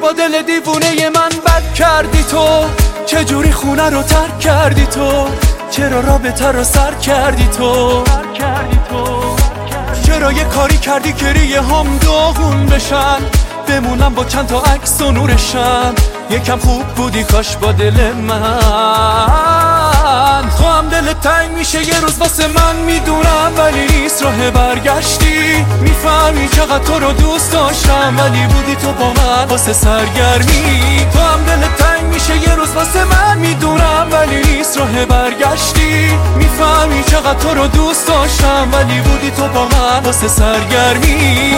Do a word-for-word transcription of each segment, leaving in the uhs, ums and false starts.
با دل دیوونه من بد کردی تو، چجوری خونه رو ترک کردی تو، چرا رابطه رو سر کردی تو، چرا یه کاری کردی که ریه هم داغون بشن، بمونم با چند تا عکس و نورشم، یکم خوب بودی کاش با دل من. تو هم دل تنگ میشه یه روز واسه من میدونم، ولی نیست راه برگشتی، میفهمی چقدر تو رو دوست داشتم، ولی بودی تو با من واسه سرگرمی. تو هم دل تنگ میشه یه روز واسه من میدونم، ولی نیست راه برگشتی، میفهمی چقدر تو رو دوست داشتم، ولی بودی تو با من واسه سرگرمی.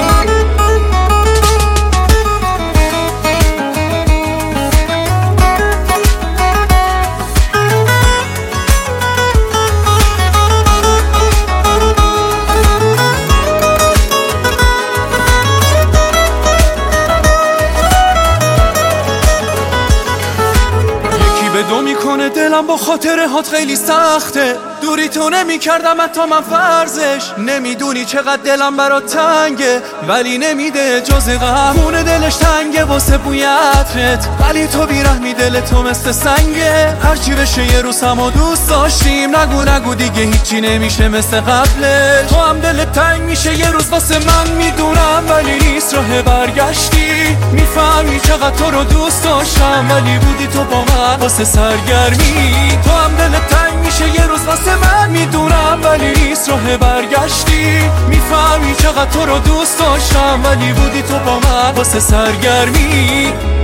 دو میکنه دلم با خاطره هات خیلی سخته، دوری تو نمی کردم حتی من فرضش، نمیدونی چقدر دلم برات تنگه، ولی نمیده جز غم. خونه دلش تنگه واسه بوی عطرت، ولی تو بیرحمی دل تو مثل سنگه، هرچی بشه یه روز همو دوست داشتیم، نگو نگو دیگه هیچی نمیشه مثل قبلش. تو هم دل تنگ میشه یه روز واسه من میدونم، ولی نیست راه برگشتی، میفهمی چقدر تو رو دوست داشتم، ولی بودی تو با من واسه سرگرمی. تو هم دل تنگ میشه یه روز واسه من میدونم، ولی نیست راه برگشتی، میفهمی چقدر تو رو دوست داشتم، ولی بودی تو با من واسه سرگرمی.